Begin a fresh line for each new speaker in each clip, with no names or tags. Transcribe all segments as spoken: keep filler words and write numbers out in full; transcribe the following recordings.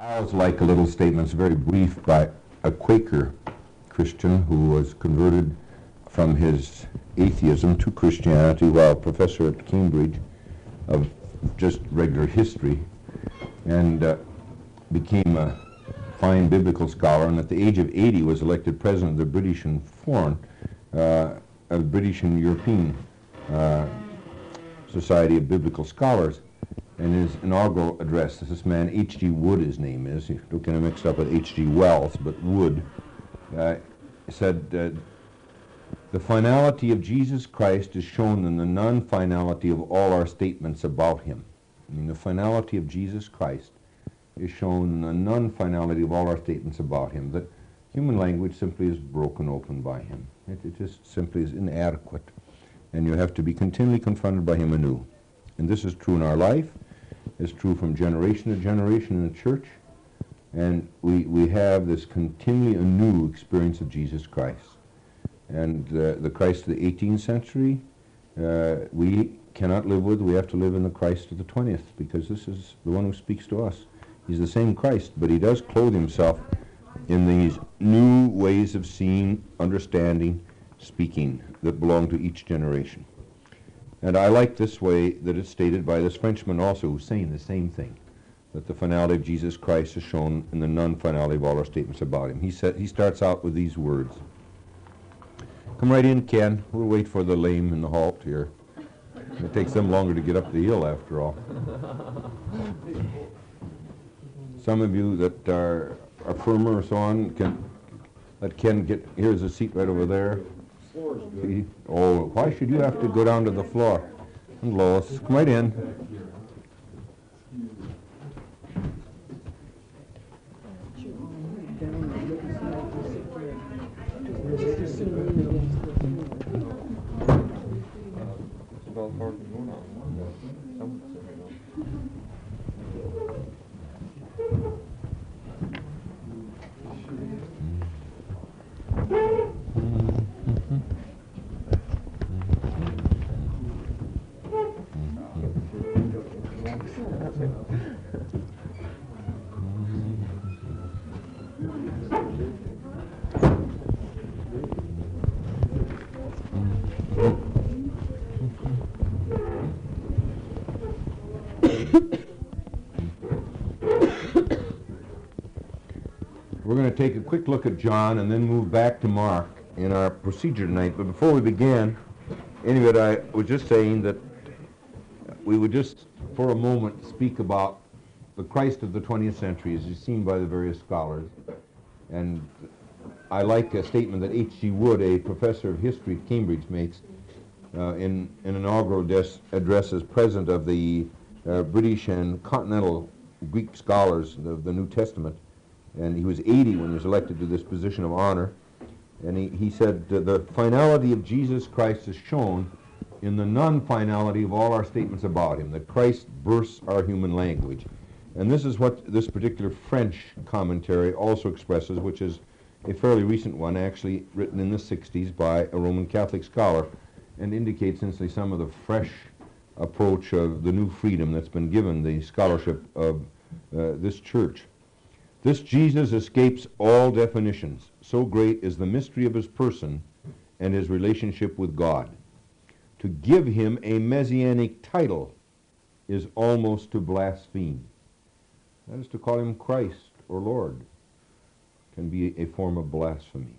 I always like a little statement, it's very brief, by a Quaker Christian who was converted from his atheism to Christianity while a professor at Cambridge of just regular history, and uh, became a fine biblical scholar, and at the age of eighty was elected president of the British and Foreign, uh, of British and European uh, Society of Biblical Scholars. And his inaugural address, this man, H G Wood his name is, you don't get him mixed up with H G Wells, but Wood, uh, said, uh, the finality of Jesus Christ is shown in the non-finality of all our statements about him. I mean, the finality of Jesus Christ is shown in the non-finality of all our statements about him, that human language simply is broken open by him. It, it just simply is inadequate, and you have to be continually confronted by him anew. And this is true in our life. It's true from generation to generation in the church. And we, we have this continually anew experience of Jesus Christ. And uh, the Christ of the eighteenth century, uh, we cannot live with. We have to live in the Christ of the twentieth, because this is the one who speaks to us. He's the same Christ, but he does clothe himself in these new ways of seeing, understanding, speaking that belong to each generation. And I like this way that it's stated by this Frenchman also, who's saying the same thing, that the finality of Jesus Christ is shown in the non-finality of all our statements about him. He said, he starts out with these words. Come right in, Ken. We'll wait for the lame in the halt here. It takes them longer to get up the hill, after all. Some of you that are, are firmer or so on, can let Ken get, here's a seat right over there. See? Oh, why should you have to go down to the floor? And Lois, come right in. We're going to take a quick look at John and then move back to Mark in our procedure tonight. But before we begin, anyway, I was just saying that we would just, for a moment, speak about the Christ of the twentieth century as is seen by the various scholars. And I like a statement that H G Wood, a professor of history at Cambridge, makes uh, in an inaugural des- address as president of the uh, British and Continental Greek Scholars of the New Testament. And he was eighty when he was elected to this position of honor. And he, he said, the finality of Jesus Christ is shown in the non-finality of all our statements about him, that Christ bursts our human language. And this is what this particular French commentary also expresses, which is a fairly recent one, actually written in the sixties by a Roman Catholic scholar, and indicates essentially some of the fresh approach of the new freedom that's been given the scholarship of uh, this church. This Jesus escapes all definitions. So great is the mystery of his person and his relationship with God. To give him a messianic title is almost to blaspheme. That is, to call him Christ or Lord can be a form of blasphemy.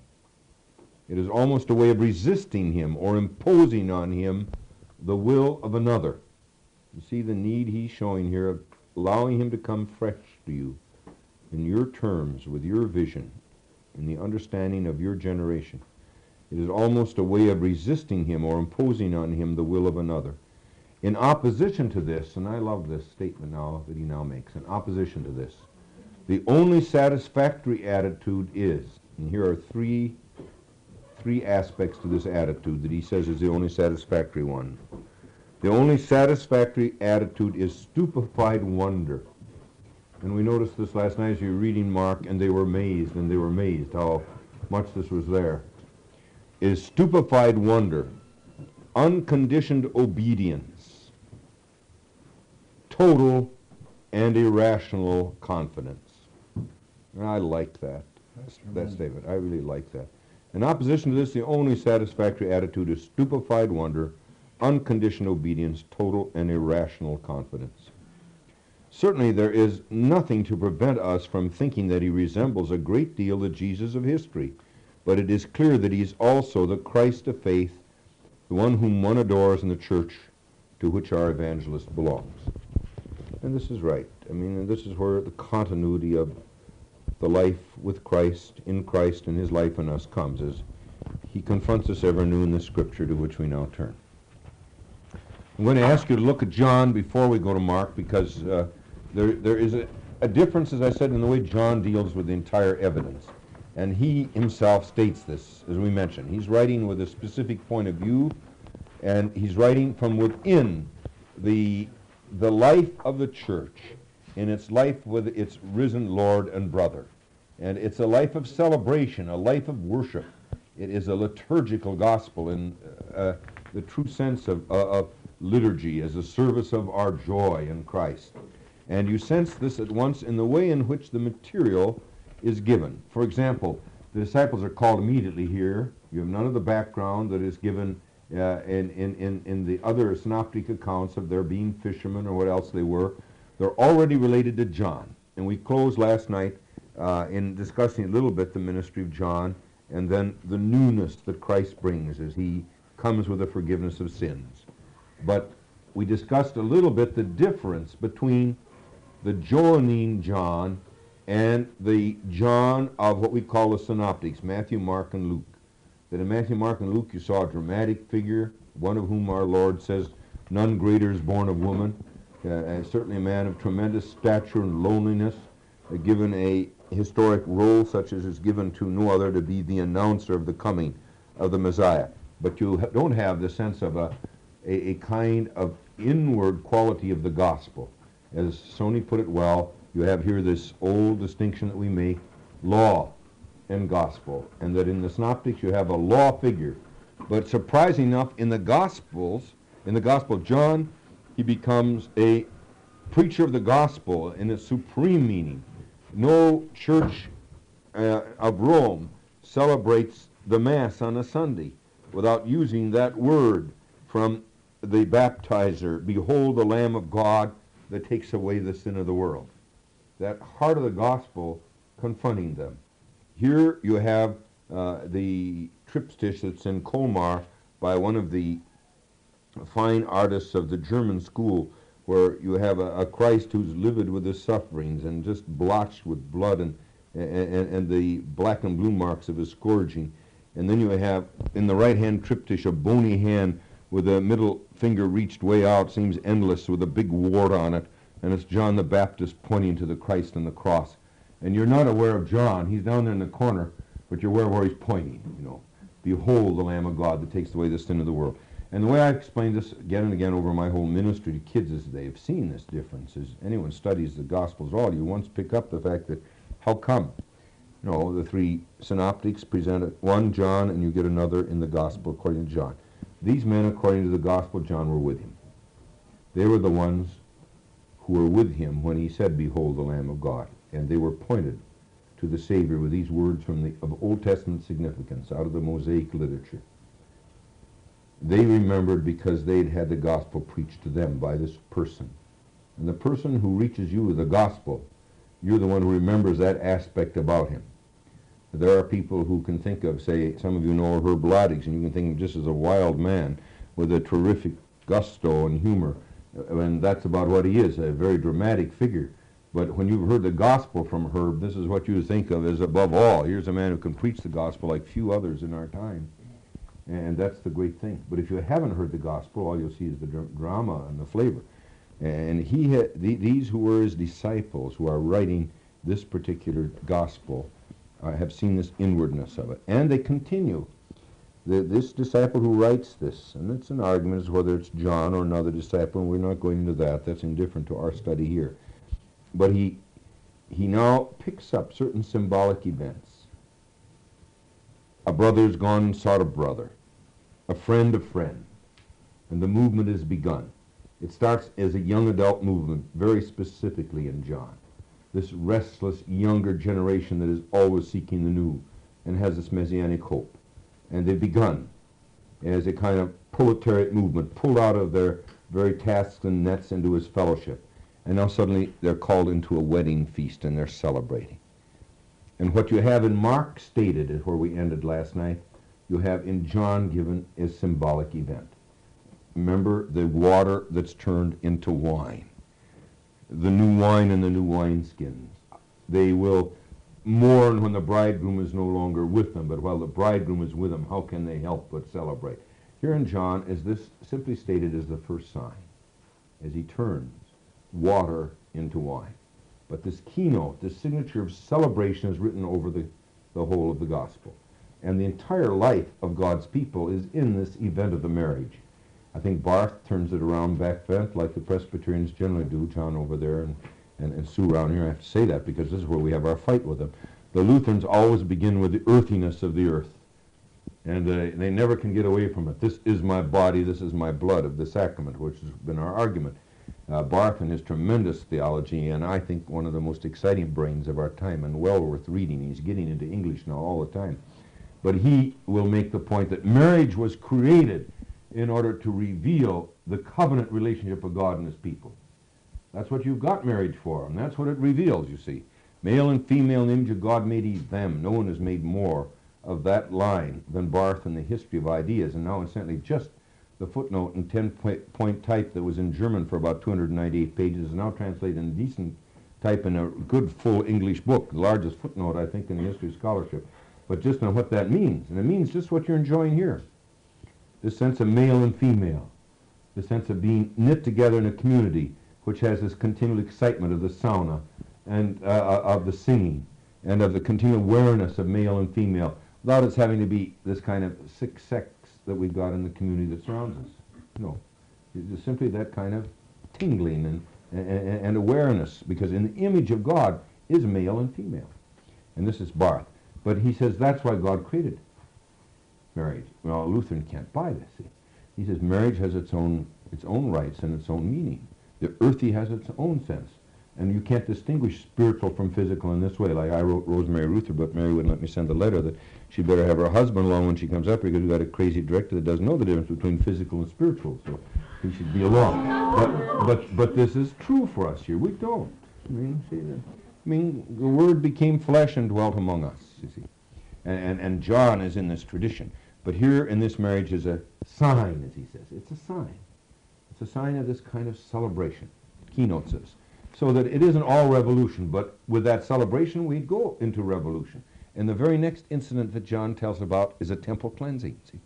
It is almost a way of resisting him or imposing on him the will of another. You see the need he's showing here of allowing him to come fresh to you in your terms, with your vision, in the understanding of your generation. It is almost a way of resisting him or imposing on him the will of another. In opposition to this, and I love this statement now that he now makes, in opposition to this, the only satisfactory attitude is, and here are three, three aspects to this attitude that he says is the only satisfactory one. The only satisfactory attitude is stupefied wonder. And we noticed this last night as you were reading Mark, and they were amazed, and they were amazed how much this was there. Is stupefied wonder, unconditioned obedience, total and irrational confidence. And I like that,
That's
that
tremendous.
statement. I really like that. In opposition to this, the only satisfactory attitude is stupefied wonder, unconditioned obedience, total and irrational confidence. Certainly there is nothing to prevent us from thinking that he resembles a great deal the Jesus of history, but it is clear that he is also the Christ of faith, the one whom one adores in the church to which our evangelist belongs. And this is right. I mean, this is where the continuity of the life with Christ, in Christ, and his life in us comes, as he confronts us ever new in the scripture to which we now turn. I'm going to ask you to look at John before we go to Mark, because uh, there, there is a, a difference, as I said, in the way John deals with the entire evidence. And he himself states this, as we mentioned. He's writing with a specific point of view, and he's writing from within the, the life of the church, in its life with its risen Lord and brother. And it's a life of celebration, a life of worship. It is a liturgical gospel in uh, the true sense of, uh, of liturgy as a service of our joy in Christ. And you sense this at once in the way in which the material is given. For example, the disciples are called immediately here. You have none of the background that is given uh, in, in, in, in the other synoptic accounts of their being fishermen or what else they were. They're already related to John. And we closed last night uh, in discussing a little bit the ministry of John and then the newness that Christ brings as he comes with the forgiveness of sins. But we discussed a little bit the difference between the Johannine John and the John of what we call the synoptics, Matthew, Mark, and Luke. That in Matthew, Mark, and Luke you saw a dramatic figure, one of whom our Lord says, none greater is born of woman, uh, and certainly a man of tremendous stature and loneliness, uh, given a historic role such as is given to no other, to be the announcer of the coming of the Messiah. But you ha- don't have the sense of a, a, a kind of inward quality of the gospel. As Sony put it well, you have here this old distinction that we make, law and gospel, and that in the synoptics you have a law figure. But surprising enough, in the Gospels, in the Gospel of John, he becomes a preacher of the gospel in its supreme meaning. No church uh, of Rome celebrates the Mass on a Sunday without using that word from the baptizer, behold the Lamb of God that takes away the sin of the world. That heart of the gospel confronting them. Here you have uh, the triptych that's in Colmar by one of the fine artists of the German school, where you have a, a Christ who's livid with his sufferings and just blotched with blood and, and, and the black and blue marks of his scourging. And then you have in the right-hand triptych a bony hand with the middle finger reached way out, seems endless, with a big wart on it, and it's John the Baptist pointing to the Christ on the cross. And you're not aware of John. He's down there in the corner, but you're aware of where he's pointing, you know. Behold the Lamb of God that takes away the sin of the world. And the way I explain this again and again over my whole ministry to kids is they've seen this difference. As anyone studies the Gospels at all, you once pick up the fact that, how come? You know, the three synoptics present one John, and you get another in the Gospel according to John. These men, according to the Gospel of John, were with him. They were the ones who were with him when he said, behold the Lamb of God. And they were pointed to the Savior with these words from the of Old Testament significance out of the Mosaic literature. They remembered because they'd had the gospel preached to them by this person. And the person who reaches you with the gospel, you're the one who remembers that aspect about him. There are people who can think of, say, some of you know Herb Loddix, and you can think of him just as a wild man with a terrific gusto and humor. And that's about what he is, a very dramatic figure. But when you've heard the gospel from Herb, this is what you think of as above all. Here's a man who can preach the gospel like few others in our time. And that's the great thing. But if you haven't heard the gospel, all you'll see is the dr- drama and the flavor. And he had, the, these who were his disciples, who are writing this particular gospel, uh, have seen this inwardness of it. And they continue. The, this disciple who writes this, and it's an argument as to whether it's John or another disciple, and we're not going into that. That's indifferent to our study here. But he, he now picks up certain symbolic events. A brother's gone and sought a brother. A friend a friend. And the movement has begun. It starts as a young adult movement, very specifically in John. this restless younger generation that is always seeking the new and has this messianic hope. And they've begun as a kind of proletariat movement, pulled out of their very tasks and nets into his fellowship. And now suddenly they're called into a wedding feast and they're celebrating. And what you have in Mark stated is where we ended last night. You have in John given a symbolic event. Remember the water that's turned into wine. The new wine and the new wineskins. They will mourn when the bridegroom is no longer with them, but while the bridegroom is with them, how can they help but celebrate? Here in John, is this simply stated as the first sign, as he turns water into wine. But this keynote, this signature of celebration is written over the, the whole of the gospel. And the entire life of God's people is in this event of the marriage. I think Barth turns it around back bent like the Presbyterians generally do, John over there and, and, and Sue around here. I have to say that because this is where we have our fight with them. The Lutherans always begin with the earthiness of the earth. And uh, they never can get away from it. This is my body, this is my blood of the sacrament, which has been our argument. Uh, Barth and his tremendous theology, and I think one of the most exciting brains of our time, and well worth reading. He's getting into English now all the time. But he will make the point that marriage was created in order to reveal the covenant relationship of God and his people. That's what you've got marriage for, and that's what it reveals, you see. Male and female in the image of God made he them. No one has made more of that line than Barth in the History of Ideas, and now incidentally just the footnote in ten-point type that was in German for about two hundred ninety-eight pages is now translated in decent type in a good full English book, the largest footnote, I think, in the history of scholarship. But just on what that means, and it means just what you're enjoying here. This sense of male and female, the sense of being knit together in a community which has this continual excitement of the sauna and uh, of the singing and of the continual awareness of male and female, without its having to be this kind of sick sex that we've got in the community that surrounds us. No, it's simply that kind of tingling and, and, and awareness, because in the image of God is male and female. And this is Barth. But he says that's why God created marriage. Well, a Lutheran can't buy this. See? He says marriage has its own its own rights and its own meaning. The earthy has its own sense. And you can't distinguish spiritual from physical in this way. Like I wrote Rosemary Ruther, but Mary wouldn't let me send the letter that she'd better have her husband along when she comes up here because we've got a crazy director that doesn't know the difference between physical and spiritual. So he should be along. But but but this is true for us here. We don't. I mean, see that? I mean, the Word became flesh and dwelt among us, you see. And, and, and John is in this tradition. But here in this marriage is a sign, as he says. It's a sign. It's a sign of this kind of celebration, keynote says. So that it isn't all revolution, but with that celebration, we go into revolution. And the very next incident that John tells about is a temple cleansing, see.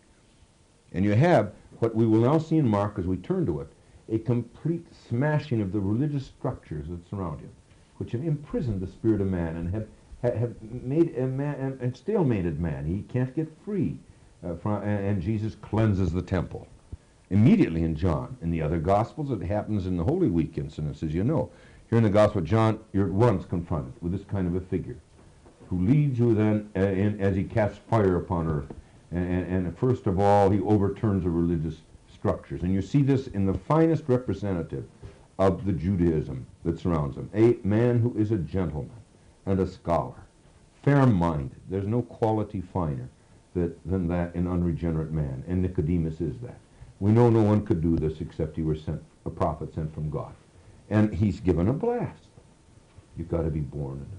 And you have what we will now see in Mark as we turn to it, a complete smashing of the religious structures that surround him, which have imprisoned the spirit of man and have, have made a man, and stalemated man. He can't get free. Uh, from, and, and Jesus cleanses the temple. Immediately in John. In the other Gospels, it happens in the Holy Week incidents, as you know. Here in the Gospel of John, you're at once confronted with this kind of a figure who leads you then uh, in, as he casts fire upon earth. And, and, and first of all, he overturns the religious structures. And you see this in the finest representative of the Judaism that surrounds him. A man who is a gentleman and a scholar, fair-minded. There's no quality finer that, than that in unregenerate man. And Nicodemus is that. We know no one could do this except he were sent, a prophet sent from God. And he's given a blast. You've got to be born anew.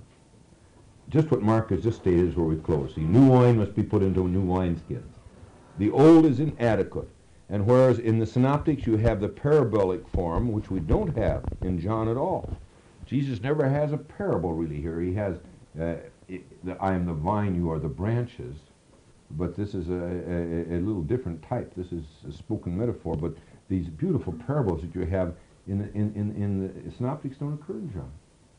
Just what Mark has just stated is where we close. See, new wine must be put into new wineskins. The old is inadequate. And whereas in the Synoptics you have the parabolic form, which we don't have in John at all. Jesus never has a parable really here. He has, uh, it, the, I am the vine, you are the branches. But this is a, a, a little different type. This is a spoken metaphor. But these beautiful parables that you have in the, in, in, in the Synoptics don't occur in John.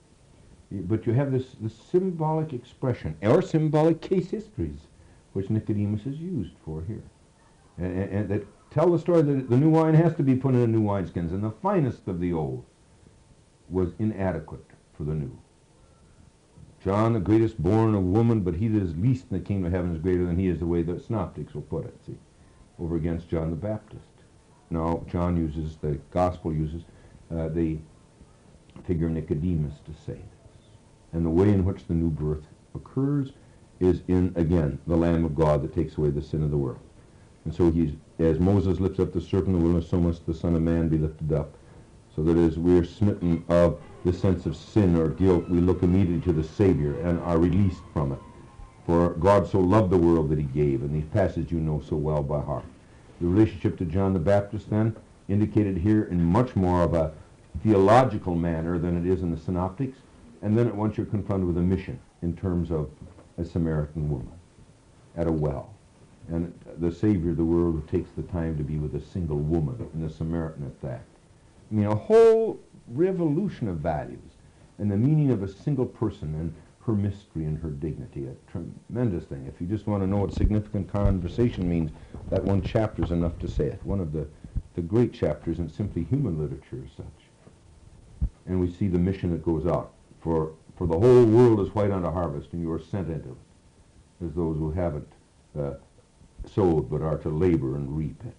But you have this, this symbolic expression, or symbolic case histories, which Nicodemus is used for here. And, and, and that tell the story that the new wine has to be put in new wineskins, and the finest of the old was inadequate for the new. John, the greatest born of woman, but he that is least in the kingdom of heaven is greater than he is, the way the Synoptics will put it, see, over against John the Baptist. Now, John uses, the Gospel uses, uh, the figure Nicodemus to say this. And the way in which the new birth occurs is in, again, the Lamb of God that takes away the sin of the world. And so he's, as Moses lifts up the serpent in the wilderness, so must the Son of Man be lifted up, so that as we are smitten of the sense of sin or guilt, we look immediately to the Savior and are released from it. For God so loved the world that he gave, and these passages you know so well by heart. The relationship to John the Baptist, then, indicated here in much more of a theological manner than it is in the Synoptics, and then at once you're confronted with a mission in terms of a Samaritan woman at a well, and the Savior of the world who takes the time to be with a single woman, and a Samaritan at that. I mean, a whole revolution of values, and the meaning of a single person, and her mystery and her dignity, a tremendous thing. If you just want to know what significant conversation means, that one chapter is enough to say it. One of the, the great chapters in simply human literature as such. And we see the mission that goes out. For, for the whole world is white unto harvest, and you are sent into it, as those who haven't uh, sowed, but are to labor and reap it.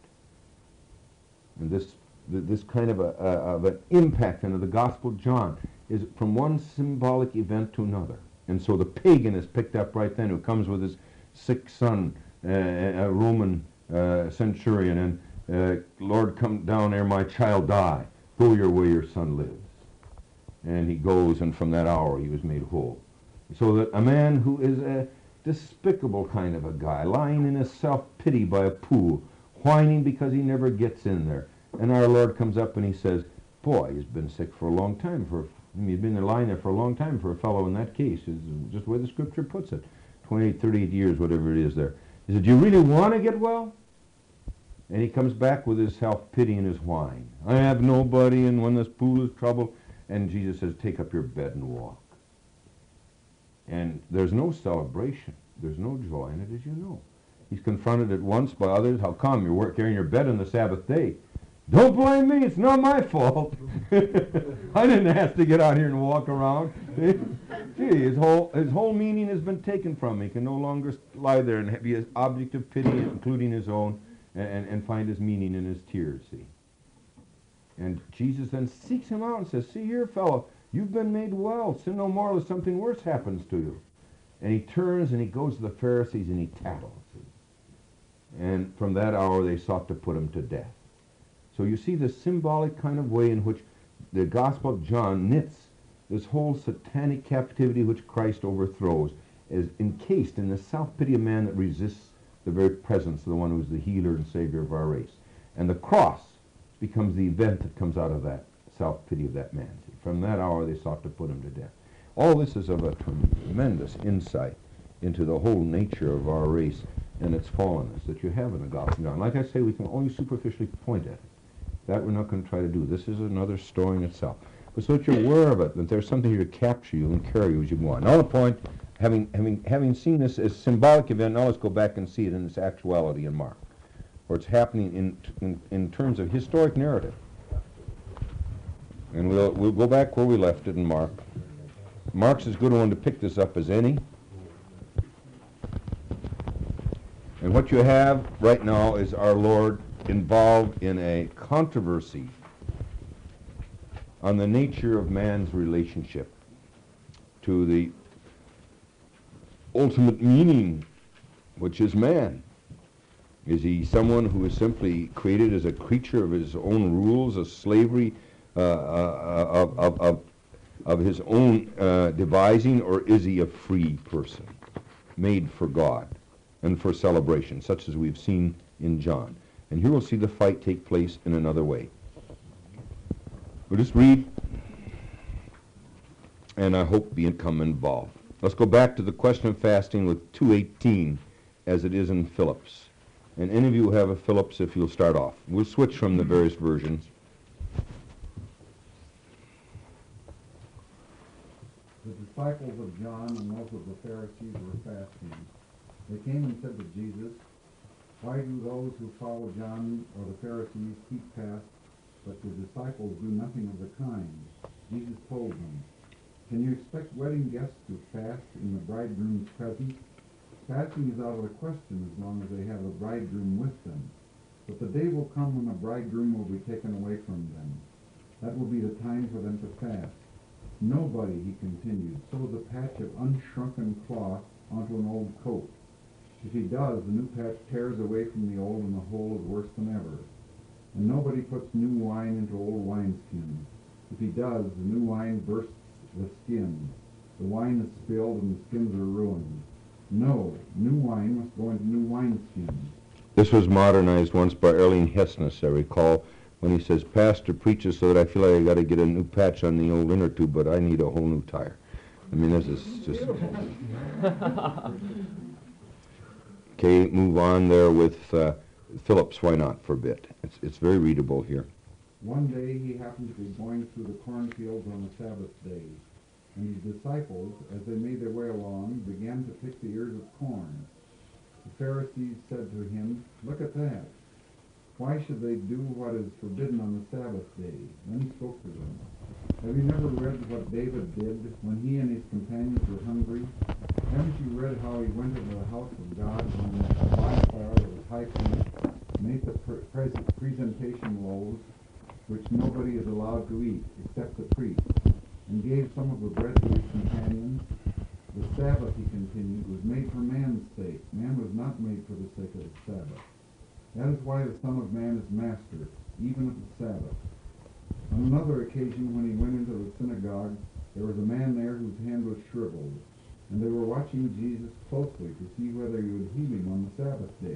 And this, this kind of, a, a, of an impact into the Gospel of John is from one symbolic event to another. And so the pagan is picked up right then, who comes with his sick son, uh, a Roman uh, centurion, and uh, Lord, come down ere my child die. Go your way, your son lives. And he goes, and from that hour he was made whole. So that a man who is a despicable kind of a guy, lying in his self-pity by a pool, whining because he never gets in there. And our Lord comes up and he says, boy, he's been sick for a long time. For I mean, he's been lying there for a long time for a fellow in that case. Is just the way the Scripture puts it. twenty-eight, thirty-eight years, whatever it is there. He said, do you really want to get well? And he comes back with his self-pity and his whine. I have nobody, and when this pool is troubled. And Jesus says, take up your bed and walk. And there's no celebration. There's no joy in it, as you know. He's confronted at once by others. How come? You're carrying your bed on the Sabbath day. Don't blame me. It's not my fault. I didn't ask to get out here and walk around. Gee, his whole, his whole meaning has been taken from him. He can no longer lie there and be an object of pity, including his own, and, and find his meaning in his tears, see. And Jesus then seeks him out and says, see here, fellow, you've been made well. Sin no more, lest something worse happens to you. And he turns and he goes to the Pharisees and he tattles. And from that hour they sought to put him to death. So you see the symbolic kind of way in which the Gospel of John knits this whole satanic captivity which Christ overthrows is encased in the self-pity of man that resists the very presence of the one who is the healer and Savior of our race. And the cross becomes the event that comes out of that self-pity of that man. See, from that hour they sought to put him to death. All this is of a tremendous insight into the whole nature of our race and its fallenness that you have in the Gospel of John. Like I say, we can only superficially point at it. That we're not going to try to do. This is another story in itself. But so that you're aware of it, that there's something here to capture you and carry you as you go on. Now the point, having, having, having seen this as a symbolic event, now let's go back and see it in its actuality in Mark, where it's happening in, in, in terms of historic narrative. And we'll, we'll go back where we left it in Mark. Mark's as good a one to pick this up as any. And what you have right now is our Lord involved in a controversy on the nature of man's relationship to the ultimate meaning, which is man. Is he someone who is simply created as a creature of his own rules, a slavery uh, uh, of, of, of, of his own uh, devising, or is he a free person made for God and for celebration, such as we've seen in John? And here we'll see the fight take place in another way. We'll just read, and I hope become involved. Let's go back to the question of fasting with two eighteen, as it is in Phillips. And any of you who have a Phillips, if you'll start off. We'll switch from the various versions.
The disciples of John and those of the Pharisees were fasting. They came and said to Jesus, why do those who follow John or the Pharisees keep fast, but the disciples do nothing of the kind? Jesus told them, can you expect wedding guests to fast in the bridegroom's presence? Fasting is out of the question as long as they have the bridegroom with them. But the day will come when the bridegroom will be taken away from them. That will be the time for them to fast. Nobody, he continued, sews a patch of unshrunken cloth onto an old coat. If he does, the new patch tears away from the old and the hole is worse than ever. And nobody puts new wine into old wineskins. If he does, the new wine bursts the skins. The wine is spilled and the skins are ruined. No, new wine must go into new wineskins.
This was modernized once by Erling Hessness, I recall, when he says, Pastor preaches so that I feel like I got to get a new patch on the old inner tube, but I need a whole new tire. I mean, this is just... Okay, move on there with uh, Phillips, why not, for a bit. It's, it's very readable here.
One day he happened to be going through the cornfields on the Sabbath day, and his disciples, as they made their way along, began to pick the ears of corn. The Pharisees said to him, Look at that. Why should they do what is forbidden on the Sabbath day? Then he spoke to them. Have you never read what David did when he and his companions were hungry? Haven't you read how he went into the house of God when the bonfire that was high priest made the pre- pre- presentation loaves, which nobody is allowed to eat except the priest, and gave some of the bread to his companions? The Sabbath, he continued, was made for man's sake. Man was not made for the sake of the Sabbath. That is why the Son of Man is master, even of the Sabbath. On another occasion, when he went into the synagogue, there was a man there whose hand was shriveled, and they were watching Jesus closely to see whether he would heal him on the Sabbath day,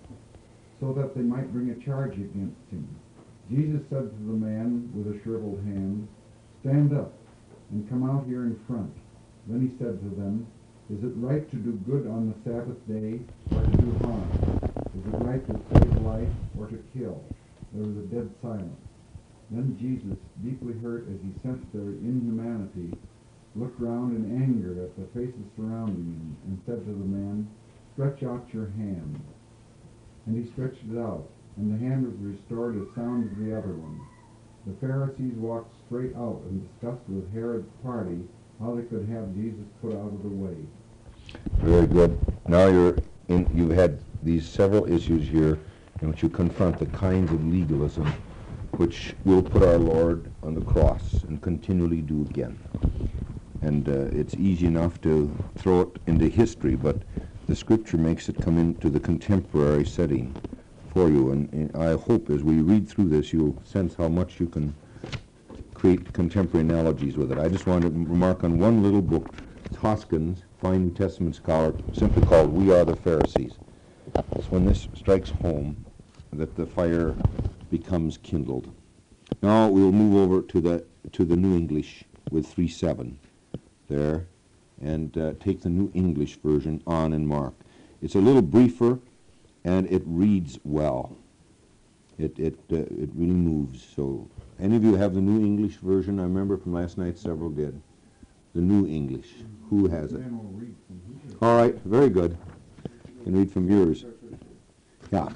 so that they might bring a charge against him. Jesus said to the man with a shriveled hand, Stand up and come out here in front. Then he said to them, Is it right to do good on the Sabbath day or to do harm? Is it right to save life or to kill? There was a dead silence. Then Jesus, deeply hurt as he sensed their inhumanity, looked round in anger at the faces surrounding him and said to the man, Stretch out your hand. And he stretched it out, and the hand was restored as sound as the other one. The Pharisees walked straight out and discussed with Herod's party how they could have Jesus put out of the way.
Very good. Now you're in, you've had these several issues here in which you confront the kinds of legalism which will put our Lord on the cross and continually do again. And uh, it's easy enough to throw it into history, but the Scripture makes it come into the contemporary setting for you. And, and I hope as we read through this, you'll sense how much you can create contemporary analogies with it. I just want to remark on one little book, Hoskins, fine New Testament scholar, simply called We Are the Pharisees. It's when this strikes home that the fire becomes kindled. Now we'll move over to the to the New English with three seven there, and uh, take the New English version on and mark. It's a little briefer, and it reads well. It it uh, it really moves. So, any of you have the New English version? I remember from last night several did. The New English. Who has it? All right, very good. You can read from yours. Yeah.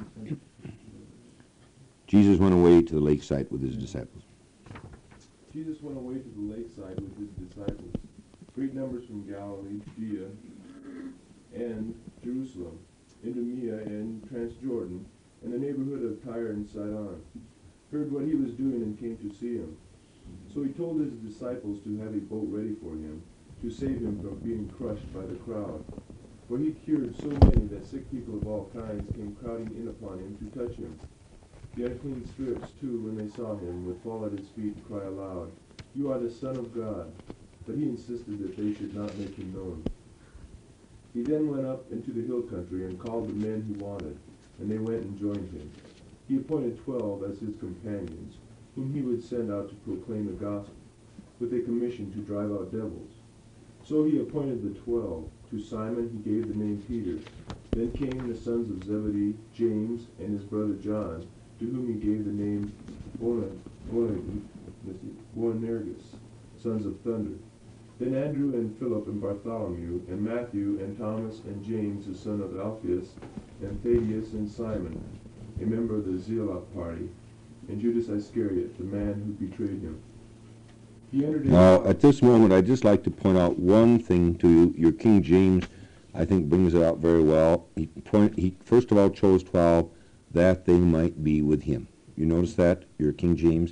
Jesus went away to the lakeside with his disciples.
Jesus went away to the lakeside with his disciples. Great numbers from Galilee, Judea, and Jerusalem, Idumea and Transjordan, and the neighborhood of Tyre and Sidon, heard what he was doing and came to see him. So he told his disciples to have a boat ready for him, to save him from being crushed by the crowd. For he cured so many that sick people of all kinds came crowding in upon him to touch him. The unclean spirits, too, when they saw him, would fall at his feet and cry aloud, You are the Son of God. But he insisted that they should not make him known. He then went up into the hill country and called the men he wanted, and they went and joined him. He appointed twelve as his companions, whom he would send out to proclaim the gospel, with a commission to drive out devils. So he appointed the twelve. To Simon he gave the name Peter. Then came the sons of Zebedee, James, and his brother John, to whom he gave the name Boanerges, sons of thunder. Then Andrew and Philip and Bartholomew, and Matthew and Thomas and James, the son of Alphaeus, and Thaddeus and Simon, a member of the Zealot party, and Judas Iscariot, the man who betrayed him. He entered
Now, at this moment, I'd just like to point out one thing to you. Your King James, I think, brings it out very well. He, point, he first of all chose twelve that they might be with him. You notice that? Your King James.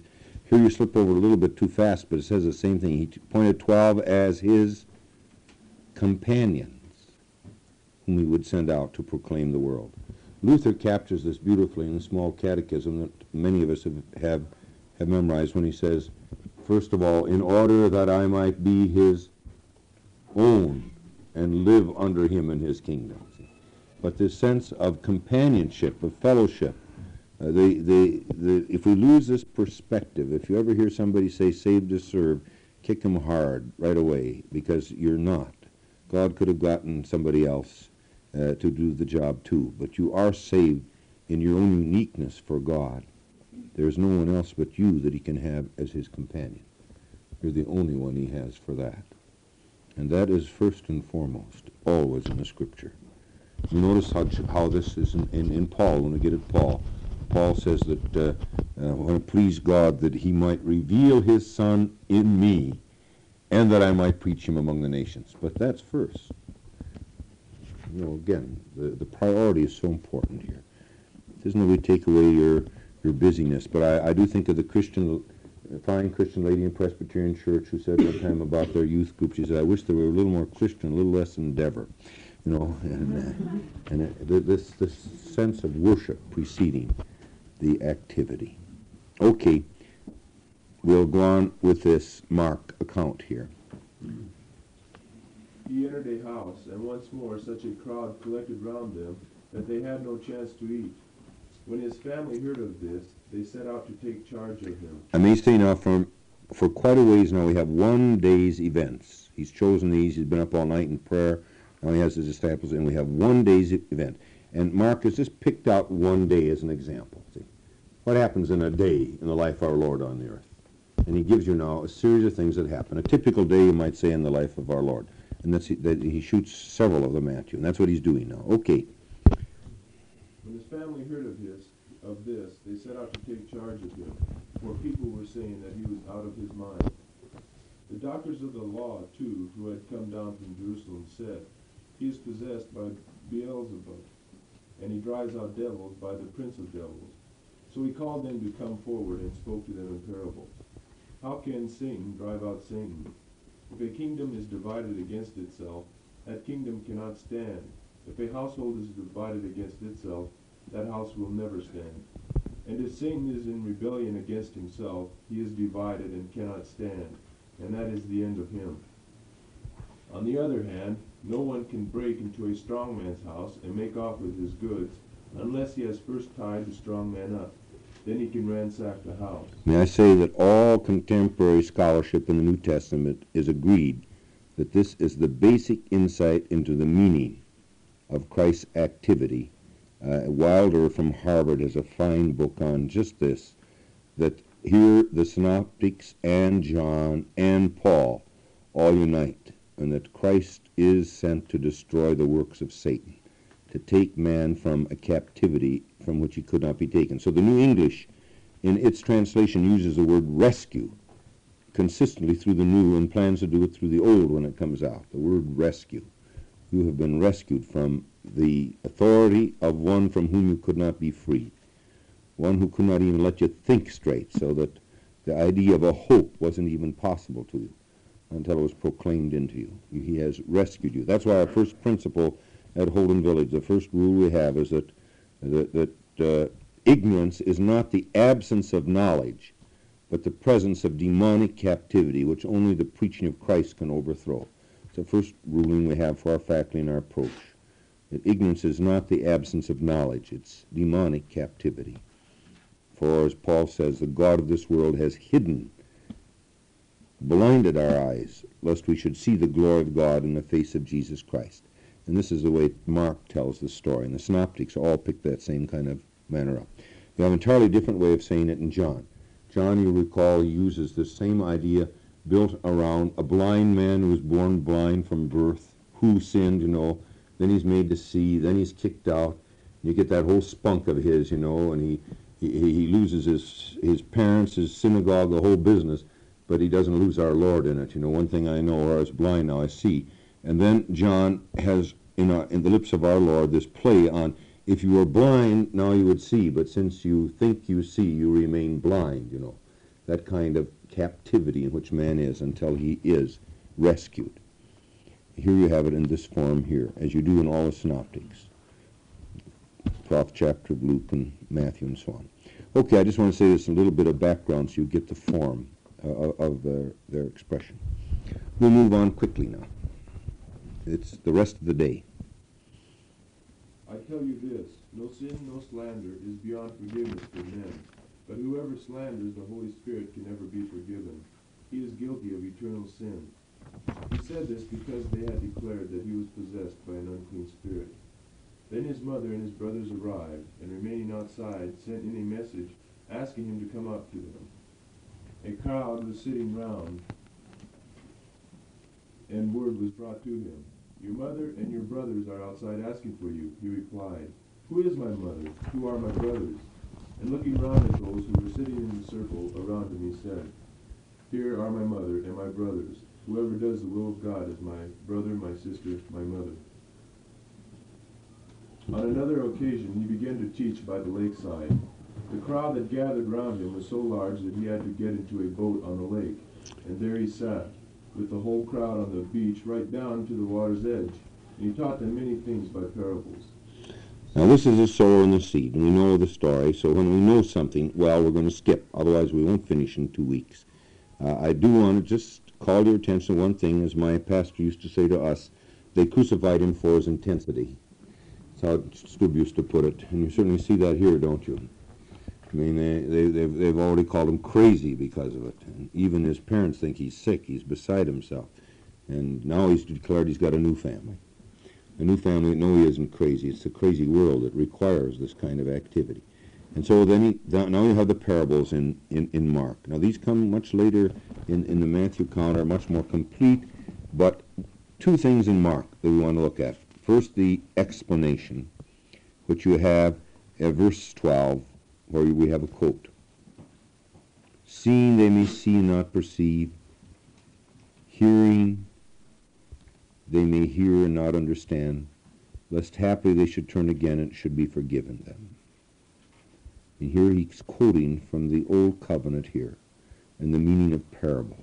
here you slip over a little bit too fast, but it says the same thing. He appointed twelve as his companions, whom he would send out to proclaim the world. Luther captures this beautifully in the small catechism that many of us have, have, have memorized when he says, first of all, in order that I might be his own and live under him in his kingdom. But this sense of companionship, of fellowship, uh, the, the, the, if we lose this perspective, if you ever hear somebody say saved to serve, kick them hard right away, because you're not. God could have gotten somebody else uh, to do the job too, but you are saved in your own uniqueness for God. There's no one else but you that he can have as his companion. You're the only one he has for that. And that is first and foremost, always in the Scripture. You notice how, how this is in, in, in Paul, when we get at Paul. Paul says that uh, uh, when it pleased God that he might reveal his Son in me, and that I might preach him among the nations. But that's first. You know, again, the, the priority is so important here. It doesn't really take away your, your busyness, but I, I do think of the Christian, fine Christian lady in Presbyterian Church who said one time about their youth group, she said, I wish they were a little more Christian, a little less endeavor. You know, and, uh, and uh, this, this sense of worship preceding the activity. Okay, we'll go on with this Mark account here.
He entered a house, and once more such a crowd collected round them that they had no chance to eat. When his family heard of this, they set out to take charge of him.
I may say now, for, for quite a ways now, we have one day's events. He's chosen these, he's been up all night in prayer, now he has his disciples, and we have one day's event. And Mark has just picked out one day as an example. See, what happens in a day in the life of our Lord on the earth? And he gives you now a series of things that happen. A typical day, you might say, in the life of our Lord. And that's that he shoots several of them at you, and that's what he's doing now. Okay.
When his family heard of his of this, they set out to take charge of him, for people were saying that he was out of his mind. The doctors of the law, too, who had come down from Jerusalem, said, he is possessed by Beelzebub, and he drives out devils by the prince of devils. So he called them to come forward and spoke to them in parables. How can Satan drive out Satan? If a kingdom is divided against itself, that kingdom cannot stand. If a household is divided against itself, that house will never stand. And if Satan is in rebellion against himself, he is divided and cannot stand, and that is the end of him. On the other hand, no one can break into a strong man's house and make off with his goods, unless he has first tied the strong man up. Then he can ransack the house.
May I say that all contemporary scholarship in the New Testament is agreed that this is the basic insight into the meaning of Christ's activity. Uh, Wilder from Harvard has a fine book on just this, that here the Synoptics and John and Paul all unite, and that Christ is sent to destroy the works of Satan, to take man from a captivity from which he could not be taken. So the New English, in its translation, uses the word rescue consistently through the New and plans to do it through the Old when it comes out, the word rescue. You have been rescued from the authority of one from whom you could not be freed, one who could not even let you think straight, so that the idea of a hope wasn't even possible to you until it was proclaimed into you. He has rescued you. That's why our first principle at Holden Village, the first rule we have is that that, that uh, ignorance is not the absence of knowledge, but the presence of demonic captivity, which only the preaching of Christ can overthrow. It's the first ruling we have for our faculty and our approach. That ignorance is not the absence of knowledge, it's demonic captivity. For, as Paul says, the God of this world has hidden, blinded our eyes, lest we should see the glory of God in the face of Jesus Christ. And this is the way Mark tells the story, and the Synoptics all pick that same kind of manner up. You have an entirely different way of saying it in John. John, you recall, uses the same idea built around a blind man who was born blind from birth, who sinned, you know, then he's made to see, then he's kicked out. You get that whole spunk of his, you know, and he, he, he loses his, his parents, his synagogue, the whole business, but he doesn't lose our Lord in it. You know, one thing I know, or I was blind, now I see. And then John has, in, our, in the lips of our Lord, this play on, if you were blind, now you would see, but since you think you see, you remain blind, you know. that kind of captivity in which man is until he is rescued. Here you have it in this form here, as you do in all the synoptics. twelfth chapter of Luke and Matthew and so on. Okay, I just want to say this a little bit of background so you get the form uh, of their, their expression. We'll move on quickly now. It's the rest of the day.
I tell you this, no sin, no slander is beyond forgiveness for men. But whoever slanders the Holy Spirit can never be forgiven. He is guilty of eternal sin. He said this because they had declared that he was possessed by an unclean spirit. Then his mother and his brothers arrived, and remaining outside, sent in a message asking him to come up to them. A crowd was sitting round, and word was brought to him. Your mother and your brothers are outside asking for you. He replied, Who is my mother? Who are my brothers? And looking round at those who were sitting in the circle around him, he said, Here are my mother and my brothers. Whoever does the will of God is my brother, my sister, my mother. On another occasion, he began to teach by the lakeside. The crowd that gathered round him was so large that he had to get into a boat on the lake. And there he sat, with the whole crowd on the beach right down to the water's edge. And he taught them many things by parables.
Now this is the sower and the seed, and we know the story, so when we know something, well, we're going to skip, otherwise we won't finish in two weeks. Uh, I do want to just call your attention to one thing, as my pastor used to say to us, they crucified him for his intensity. That's how Stubb used to put it, and you certainly see that here, don't you? I mean, they, they, they've, they've already called him crazy because of it, and even his parents think he's sick, he's beside himself, and now he's declared he's got a new family. A new family, no, he isn't crazy. It's a crazy world that requires this kind of activity. And so then he, now you have the parables in, in, in Mark. Now these come much later in, in the Matthew account, are much more complete, but two things in Mark that we want to look at. First, the explanation, which you have at verse twelve, where we have a quote. Seeing they may see and not perceive, hearing they may hear and not understand, lest haply they should turn again and it should be forgiven them. And here he's quoting from the Old Covenant here, and the meaning of parables.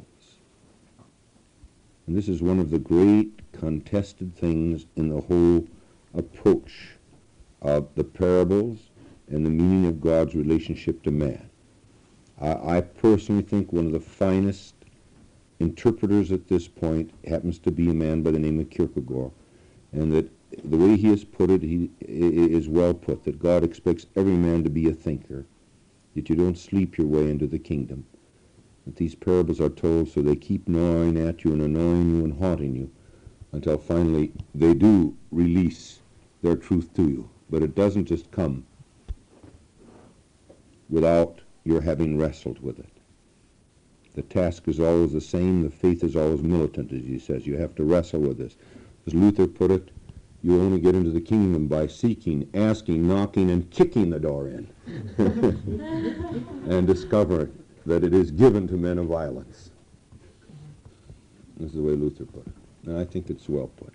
And this is one of the great contested things in the whole approach of the parables and the meaning of God's relationship to man. I, I personally think one of the finest interpreters at this point happens to be a man by the name of Kierkegaard, and that the way he has put it he is well put, that God expects every man to be a thinker, that you don't sleep your way into the kingdom, that these parables are told so they keep gnawing at you and annoying you and haunting you until finally they do release their truth to you. But it doesn't just come without your having wrestled with it. The task is always the same. The faith is always militant, as he says. You have to wrestle with this. As Luther put it, you only get into the kingdom by seeking, asking, knocking, and kicking the door in. And discovering that it is given to men of violence. This is the way Luther put it. And I think it's well put.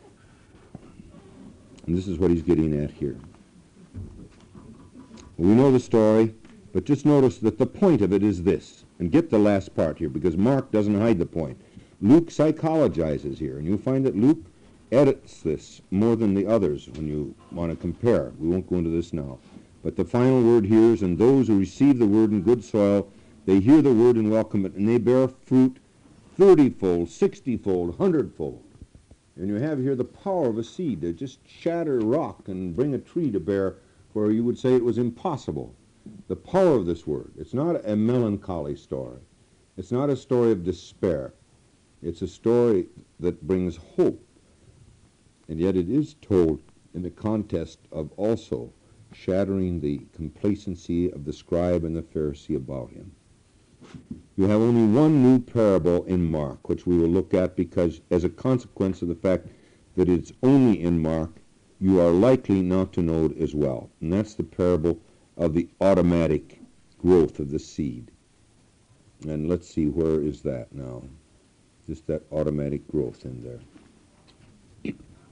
And this is what he's getting at here. We know the story, but just notice that the point of it is this. And get the last part here, because Mark doesn't hide the point. Luke psychologizes here, and you'll find that Luke edits this more than the others when you want to compare. We won't go into this now. But the final word here is, and those who receive the word in good soil, they hear the word and welcome it, and they bear fruit thirty-fold, sixty-fold, hundred-fold. And you have here the power of a seed to just shatter rock and bring a tree to bear where you would say it was impossible. The power of this word. It's not a melancholy story. It's not a story of despair. It's a story that brings hope. And yet it is told in the context of also shattering the complacency of the scribe and the Pharisee about him. You have only one new parable in Mark, which we will look at because as a consequence of the fact that it's only in Mark, you are likely not to know it as well. And that's the parable of the automatic growth of the seed. And let's see, where is that now? Just that automatic growth in there.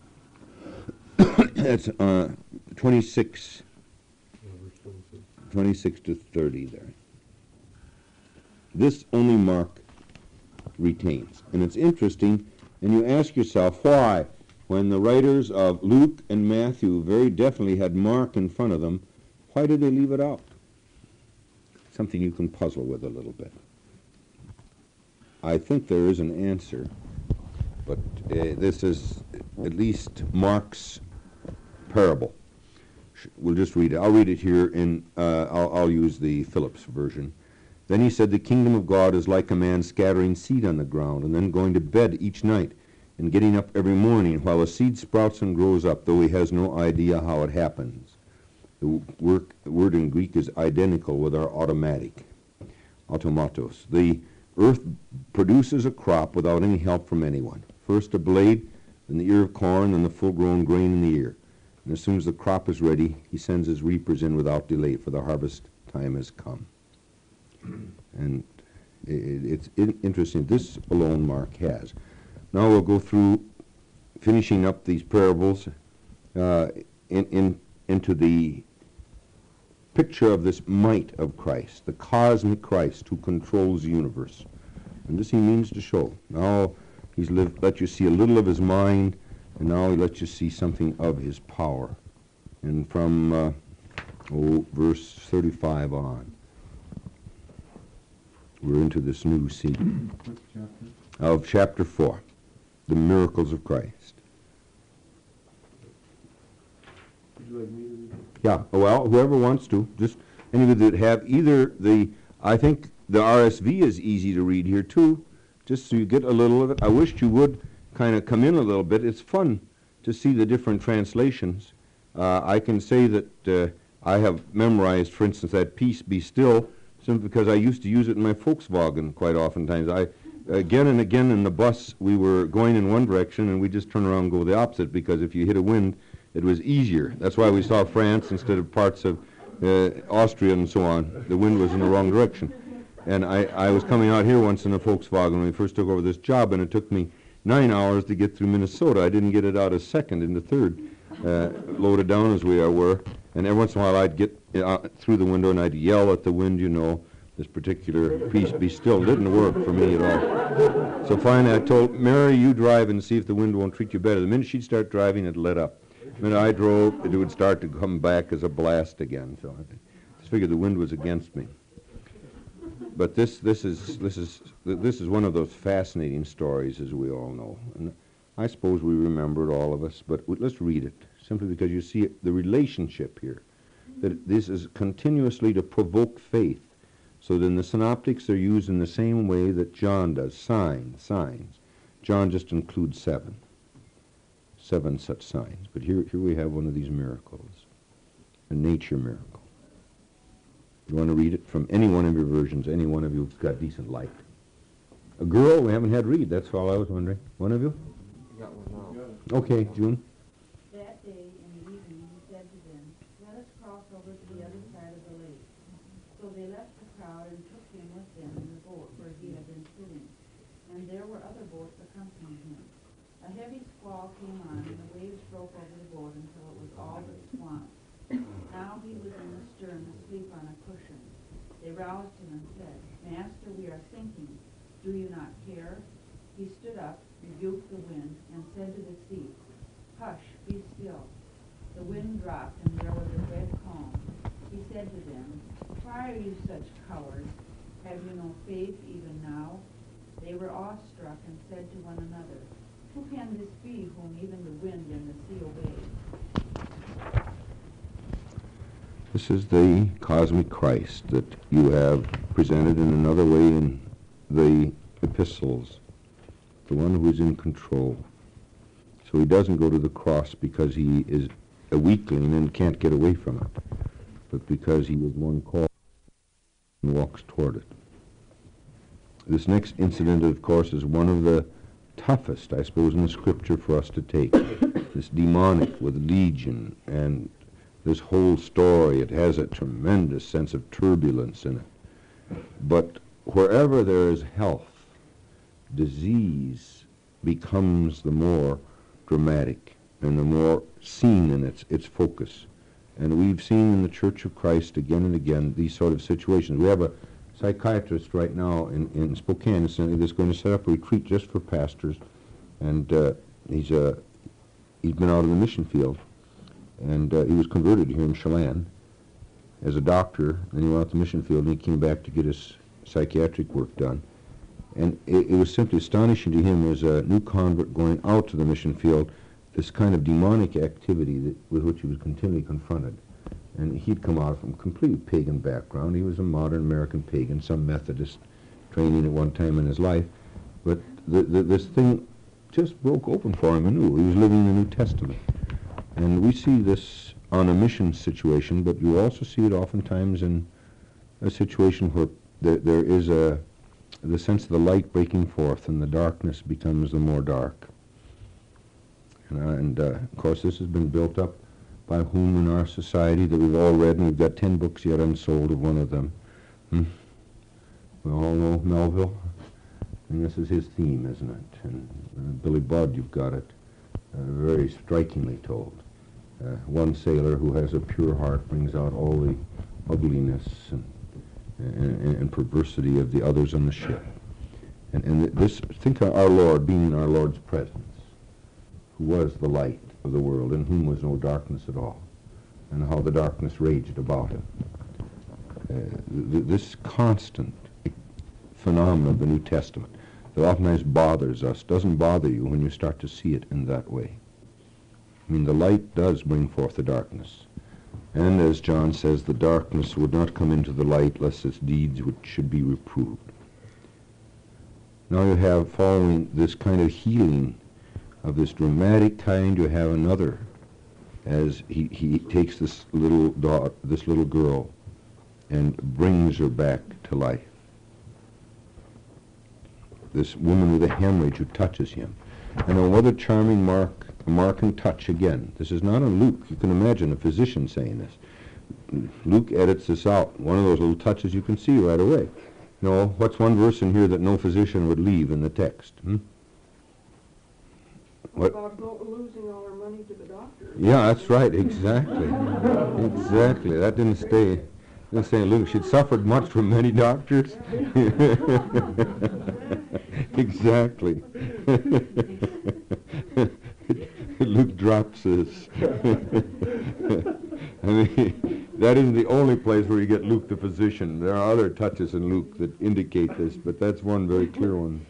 That's uh, twenty-six, twenty-six to thirty there. this only Mark retains. And it's interesting, and you ask yourself why, when the writers of Luke and Matthew very definitely had Mark in front of them, why did they leave it out? Something you can puzzle with a little bit. I think there is an answer, but uh, this is at least Mark's parable. We'll just read it. I'll read it here in, uh, I'll, I'll use the Phillips version. Then he said, the kingdom of God is like a man scattering seed on the ground and then going to bed each night and getting up every morning while the seed sprouts and grows up, though he has no idea how it happens. The work, word in Greek is identical with our automatic, automatos. The earth produces a crop without any help from anyone. First a blade, then the ear of corn, then the full-grown grain in the ear. And as soon as the crop is ready, he sends his reapers in without delay, for the harvest time has come. And it, it's in, interesting. This alone Mark has. Now we'll go through finishing up these parables uh, in, in, into the picture of this might of Christ, the cosmic Christ who controls the universe. And this he means to show. Now he's lived, let you see a little of his mind, and now he lets you see something of his power. And from uh, oh, verse thirty-five on, we're into this new scene
Which chapter?
of chapter four, the miracles of Christ.
Would you like me to read it?
Yeah, well, whoever wants to, just any of you that have either the, I think the R S V is easy to read here too, just so you get a little of it. I wished you would kind of come in a little bit. It's fun to see the different translations. Uh, I can say that uh, I have memorized, for instance, that Peace Be Still, simply because I used to use it in my Volkswagen quite oftentimes. I, again and again in the bus, we were going in one direction and we just turn around and go the opposite, because if you hit a wind, it was easier. That's why we saw France instead of parts of uh, Austria and so on. The wind was in the wrong direction. And I, I was coming out here once in a Volkswagen when we first took over this job, and it took me nine hours to get through Minnesota. I didn't get it out as second into third, uh, loaded down as we were. And every once in a while I'd get uh, through the window and I'd yell at the wind, you know, this particular Peace Be Still. Didn't work for me at all. So finally I told Mary, you drive and see if the wind won't treat you better. The minute she'd start driving, it let up. The minute I drove, it would start to come back as a blast again. So I just figured the wind was against me. But this, this is this is this is one of those fascinating stories, as we all know. And I suppose we remember it, all of us. But let's read it, simply because you see the relationship here. That this is continuously to provoke faith. So then the synoptics are used in the same way that John does. Signs, signs. John just includes seven. Seven such signs. But here, here we have one of these miracles, a nature miracle. You want to read it from any one of your versions, any one of you who's got decent light. A girl we haven't had read, that's all I was wondering. One of you?
Got one now.
Okay, June.
That day in the evening he said to them, let us cross over to the other side of the lake. So they left the crowd and took him with them in the boat where he had been sitting. And there were other boats accompanying him. A heavy squall came on, and the waves broke over the boat until it was all but swamped. Now he was in the stern, asleep on a cushion. They roused him and said, Master, we are sinking. Do you not care? He stood up, rebuked the wind, and said to the sea, Hush, be still. The wind dropped, and there was a great calm. He said to them, Why are you such cowards? Have you no faith even now? They were awestruck and said to one another, Who can this be whom even the wind and the sea obey?
This is the cosmic Christ that you have presented in another way in the epistles, the one who is in control. So he doesn't go to the cross because he is a weakling and can't get away from it, but because he is one called and walks toward it. This next incident, of course, is one of the toughest, I suppose, in the Scripture for us to take. This demonic with legion and this whole story, it has a tremendous sense of turbulence in it. But wherever there is health, disease becomes the more dramatic and the more seen in its, its focus. And we've seen in the Church of Christ again and again these sort of situations. We have a psychiatrist right now in, in Spokane incidentally, that's going to set up a retreat just for pastors, and uh, he's uh, he's been out in the mission field, and uh, he was converted here in Chelan as a doctor. Then he went out to the mission field, and he came back to get his psychiatric work done. And it, it was simply astonishing to him as a new convert going out to the mission field, this kind of demonic activity that, with which he was continually confronted. And he'd come out from a completely pagan background. He was a modern American pagan, some Methodist training at one time in his life. But the, the, this thing just broke open for him anew. He was living the New Testament. And we see this on a mission situation, but you also see it oftentimes in a situation where there, there is a the sense of the light breaking forth and the darkness becomes the more dark. And, uh, and uh, of course this has been built up by whom in our society that we've all read, and we've got ten books yet unsold of one of them. Hmm? We all know Melville, and this is his theme, isn't it? And uh, Billy Budd, you've got it uh, very strikingly told. Uh, one sailor who has a pure heart brings out all the ugliness and, and, and perversity of the others on the ship. And, and this, think of our Lord being in our Lord's presence, who was the light of the world, in whom was no darkness at all, and how the darkness raged about him. Uh, th- this constant phenomenon of the New Testament that oftentimes bothers us doesn't bother you when you start to see it in that way. I mean, the light does bring forth the darkness. And as John says, the darkness would not come into the light lest its deeds would, should be reproved. Now you have, following this kind of healing of this dramatic kind, you have another, as he, he takes this little daughter, this little girl, and brings her back to life. This woman with a hemorrhage who touches him. And oh, what a charming mark, mark and touch again. This is not on Luke. You can imagine a physician saying this. Luke edits this out. One of those little touches you can see right away. No, what's one verse in here that no physician would leave in the text? Hmm? What?
About go- losing all our money to the doctor.
Yeah, that's right. Exactly. Exactly. That didn't stay. Didn't say Luke. She'd suffered much from many doctors. Exactly. Luke drops this. I mean, that isn't the only place where you get Luke the physician. There are other touches in Luke that indicate this, but that's one very clear one.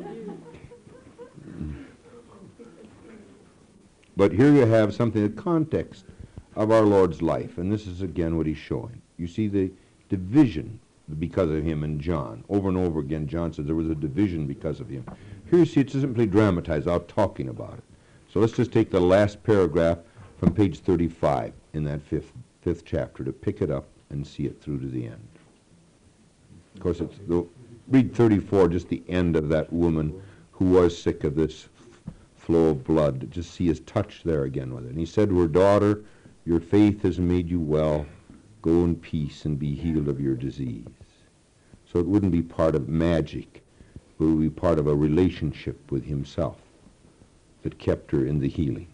But here you have something, the context of our Lord's life, and this is again what he's showing. You see the division because of him and John. Over and over again, John says there was a division because of him. Here you see it's simply dramatized out talking about it. So let's just take the last paragraph from page thirty-five in that fifth fifth chapter to pick it up and see it through to the end. Of course, it's the, read thirty-four, just the end of that woman who was sick of this flow of blood. Just see his touch there again with it. And he said to her, "Daughter, your faith has made you well. Go in peace and be healed of your disease." So it wouldn't be part of magic. It would be part of a relationship with himself that kept her in the healing.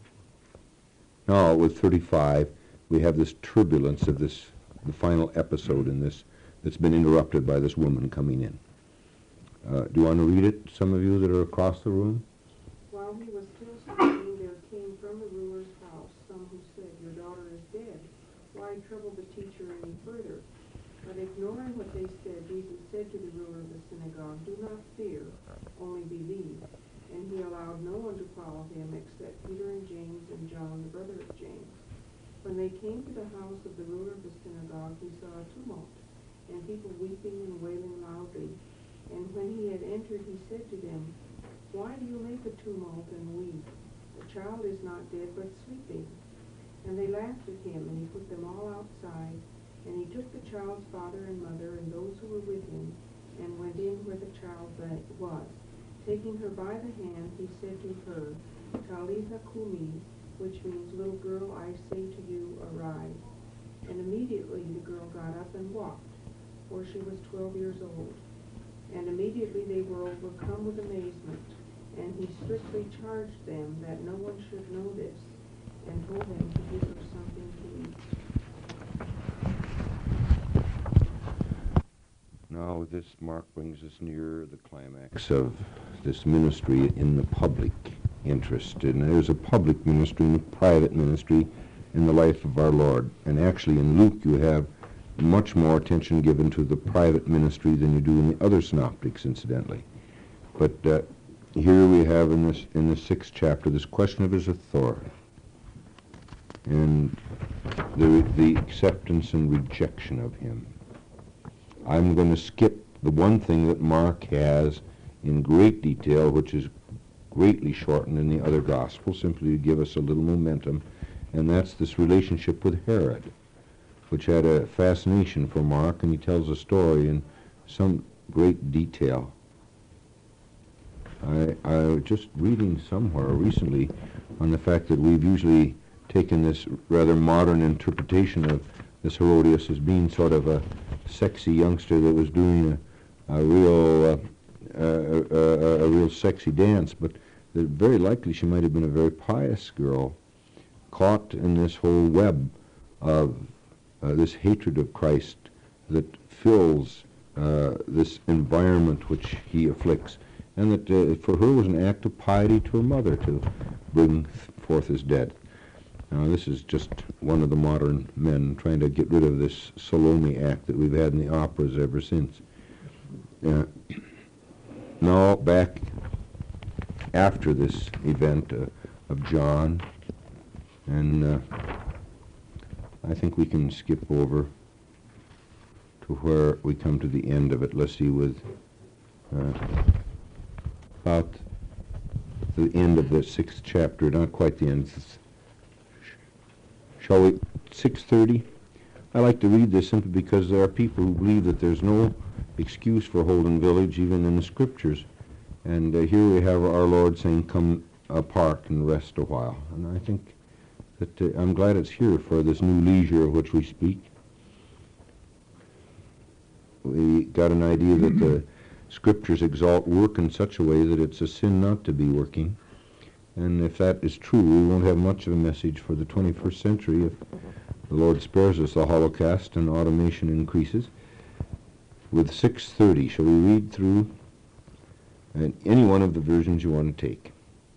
Now, with thirty-five, we have this turbulence of this, the final episode in this, that's been interrupted by this woman coming in. Uh, do you want to read it, some of you that are across the room?
While he was still speaking, there came from the ruler's house some who said, "Your daughter is dead. Why trouble the teacher any further?" But ignoring what they said, Jesus said to the ruler of the synagogue, "Do not fear, only believe." And he allowed no one to follow him except Peter and James and John, the brother of James. When they came to the house of the ruler of the synagogue, he saw a tumult, and people weeping and wailing loudly. And when he had entered, he said to them, "Why do you make a tumult and weep? The child is not dead, but sleeping." And they laughed at him, and he put them all outside. And he took the child's father and mother and those who were with him, and went in where the child was. Taking her by the hand, he said to her, "Talitha kumi," which means, "Little girl, I say to you, arise." And immediately the girl got up and walked, for she was twelve years old. And immediately they were overcome with amazement. And he strictly charged them that no one should know this, and told them to give her something to eat.
Now this, Mark, brings us near the climax of this ministry in the public interest. And there's a public ministry and a private ministry in the life of our Lord. And actually in Luke you have much more attention given to the private ministry than you do in the other synoptics, incidentally. But uh, here we have in this in the sixth chapter this question of his authority and the, the acceptance and rejection of him. I'm going to skip the one thing that Mark has in great detail, which is greatly shortened in the other Gospels, simply to give us a little momentum, and that's this relationship with Herod, which had a fascination for Mark, and he tells a story in some great detail. I, I was just reading somewhere recently on the fact that we've usually taken this rather modern interpretation of this Herodias as being sort of a sexy youngster that was doing a, a real uh, uh, uh, a real sexy dance, but that very likely she might have been a very pious girl caught in this whole web of uh, this hatred of Christ that fills uh, this environment which he afflicts, and that uh, for her was an act of piety to her mother to bring forth his dead. Now this is just one of the modern men trying to get rid of this Salome act that we've had in the operas ever since. Uh, now back after this event uh, of John, and uh, I think we can skip over to where we come to the end of it. Let's see, with uh, about the end of the sixth chapter, not quite the end. Shall we, six thirty? I like to read this simply because there are people who believe that there's no excuse for Holden Village even in the Scriptures. And uh, here we have our Lord saying, come apart and rest a while. And I think that uh, I'm glad it's here for this new leisure of which we speak. We got an idea that the Scriptures exalt work in such a way that it's a sin not to be working. And if that is true, we won't have much of a message for the twenty-first century if the Lord spares us the Holocaust and automation increases. With six thirty, shall we read through uh, any one of the versions you want to take?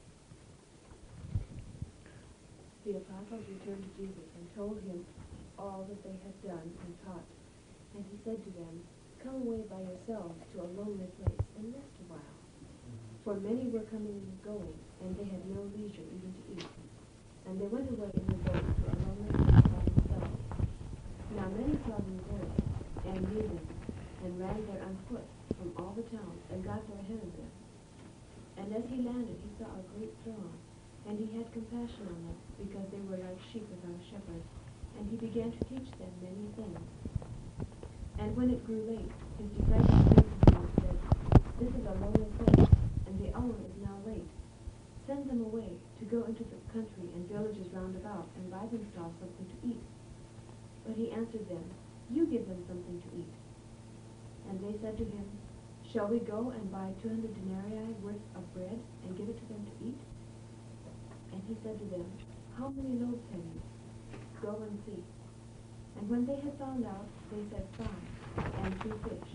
The apostles returned to Jesus and told him all that they had done and taught. And he said to them, come away by yourselves to a lonely place and rest a while. For many were coming and going, and they had no leisure even to eat. And they went away in the boat to a lonely place by themselves. Now many saw them going, and knew them, and ran there on foot from all the towns, and got there ahead of them. And as he landed, he saw a great throng, and he had compassion on them, because they were like sheep without a shepherd. And he began to teach them many things. And when it grew late, his disciples came to him and said, this is a lonely place, and the hour is now late. Send them away to go into the country and villages round about and buy themselves something to eat. But he answered them, you give them something to eat. And they said to him, shall we go and buy two hundred denarii worth of bread and give it to them to eat? And he said to them, how many loaves have you? Go and see. And when they had found out, they said five, and two fish.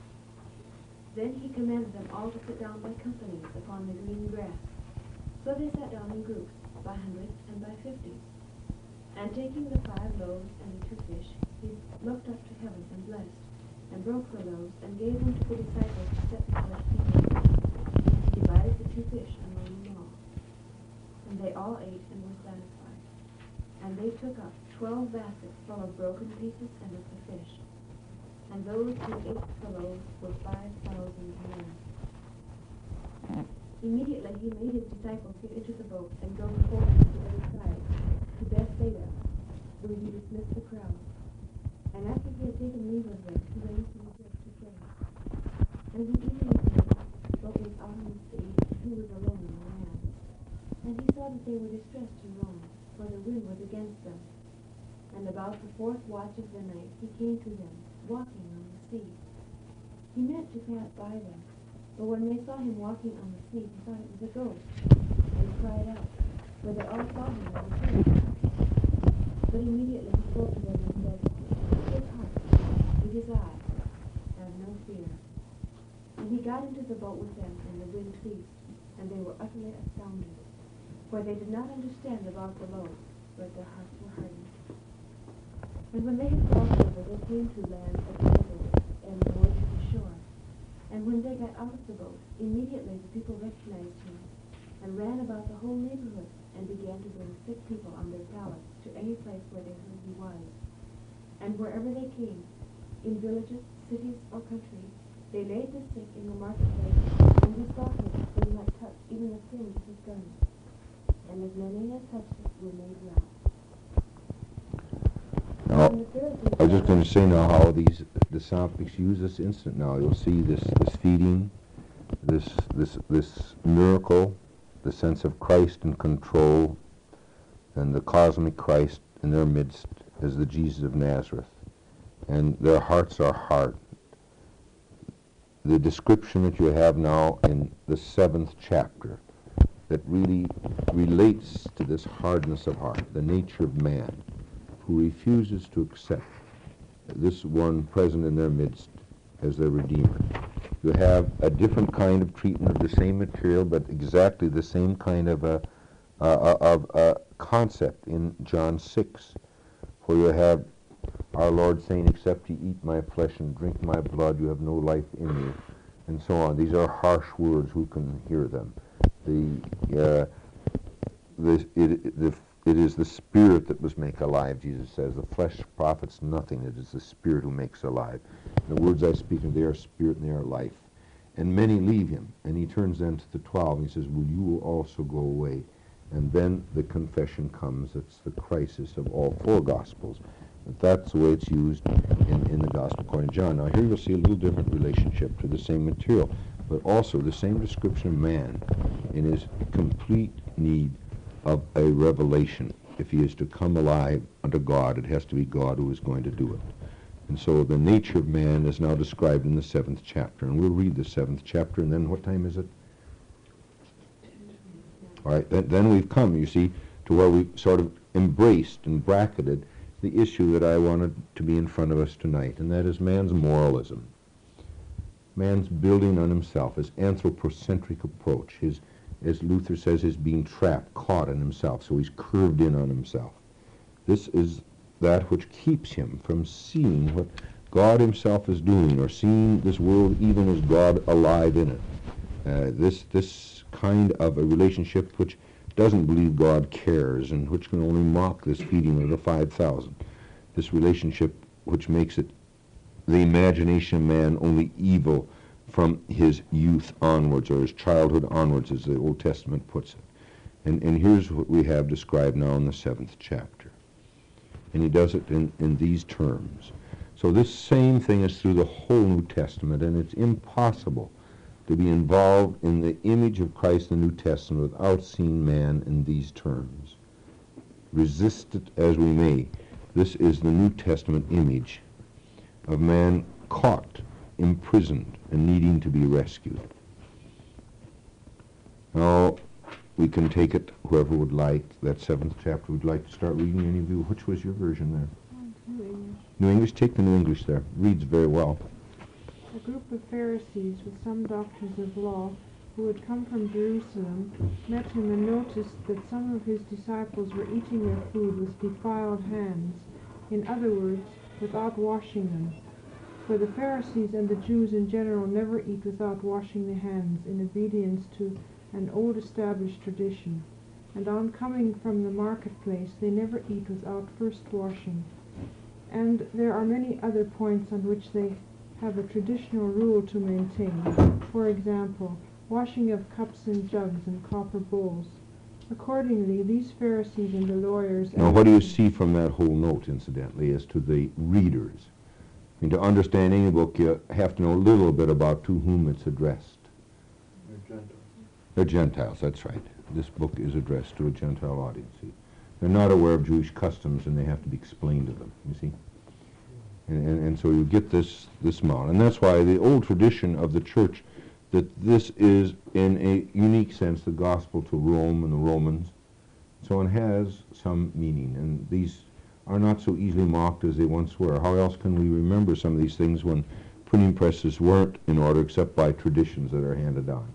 Then he commanded them all to sit down by companies upon the green grass. So they sat down in groups, by hundreds and by fifties. And taking the five loaves and the two fish, he looked up to heaven and blessed, and broke the loaves, and gave them to the disciples to set before the people. And he divided the two fish among them all. And they all ate and were satisfied. And they took up twelve baskets full of broken pieces and of the fish. And those who ate the loaves were five thousand men. Immediately he made his disciples get into the boat and go before him to the other side, to Bethsaida, where he dismissed the crowd. And after he had taken leave of them, he raised himself to pray. And when evening came, what was out on the sea, he was alone on the land. And he saw that they were distressed and wronged, for the wind was against them. And about the fourth watch of the night he came to them, walking on the sea. He meant to pass by them, but when they saw him walking on the sea, they thought it was a ghost, and cried out, for they all saw him as a spirit. But immediately he spoke to them and said, take heart, it is I, have no fear. ceased, and they were utterly astounded. For they did not understand about the loaves, but their hearts were hardened. And when they had crossed over, they came to land at Gennesaret, and moored to the shore. And when they got out of the boat, immediately the people recognized him, and ran about the whole neighborhood, and began to bring sick people on their pallets to any place where they heard he was. And wherever they came, in villages, cities, or country, they laid the sick in the marketplace, and besought him that he might touch even the fringe of his garment. And as many as touched it were made well.
Now,
And the Pharisees
I was just going to say now how these the synoptics use this instant. Now you'll see this this feeding, this this this miracle, the sense of Christ in control, and the cosmic Christ in their midst as the Jesus of Nazareth, and their hearts are hard. The description that you have now in the seventh chapter that really relates to this hardness of heart, the nature of man, who refuses to accept this one present in their midst as their Redeemer. You have a different kind of treatment of the same material, but exactly the same kind of a, uh, of a concept in John six, where you have our Lord saying, except ye eat my flesh and drink my blood, you have no life in you, and so on. These are harsh words. Who can hear them? The, uh, the, it, the, it is the Spirit that was made alive, Jesus says. The flesh profits nothing. It is the Spirit who makes alive. The words I speak, they are spirit and they are life. And many leave him. And he turns then to the twelve and he says, well, you will also go away. And then the confession comes. It's the crisis of all four Gospels. But that's the way it's used in, in the Gospel according to John. Now here you'll see a little different relationship to the same material, but also the same description of man in his complete need of a revelation. If he is to come alive unto God, it has to be God who is going to do it. And so the nature of man is now described in the seventh chapter. And we'll read the seventh chapter, and then what time is it? All right, then, then we've come, you see, to where we've sort of embraced and bracketed the issue that I wanted to be in front of us tonight, and that is man's moralism. Man's building on himself, his anthropocentric approach, his, as Luther says, his being trapped, caught in himself, so he's curved in on himself. This is that which keeps him from seeing what God himself is doing, or seeing this world even as God alive in it. Uh, this, this kind of a relationship which doesn't believe God cares, and which can only mock this feeding of the five thousand. This relationship which makes it the imagination of man only evil from his youth onwards, or his childhood onwards, as the Old Testament puts it. And, and here's what we have described now in the seventh chapter. And he does it in, in these terms. So this same thing is through the whole New Testament, and it's impossible to be involved in the image of Christ in the New Testament without seeing man in these terms. Resist it as we may, this is the New Testament image of man caught, imprisoned, and needing to be rescued. Now, we can take it, whoever would like, that seventh chapter would like to start reading. Any of you, which was your version there?
New English.
New English, take the New English there. Reads very well.
A group of Pharisees with some doctors of law who had come from Jerusalem met him and noticed that some of his disciples were eating their food with defiled hands, in other words, without washing them. For the Pharisees and the Jews in general never eat without washing their hands, in obedience to an old established tradition. And on coming from the marketplace, they never eat without first washing. And there are many other points on which they have a traditional rule to maintain. For example, washing of cups and jugs and copper bowls. Accordingly, these Pharisees and the lawyers...
Now, what do you see from that whole note, incidentally, as to the readers? I mean, to understand any book, you have to know a little bit about to whom it's addressed.
They're Gentiles.
They're Gentiles, that's right. This book is addressed to a Gentile audience. See? They're not aware of Jewish customs, and they have to be explained to them, you see? And, and, and so you get this, this model. And that's why the old tradition of the church, that this is, in a unique sense, the gospel to Rome and the Romans. So it has some meaning, and these are not so easily mocked as they once were. How else can we remember some of these things when printing presses weren't in order except by traditions that are handed down?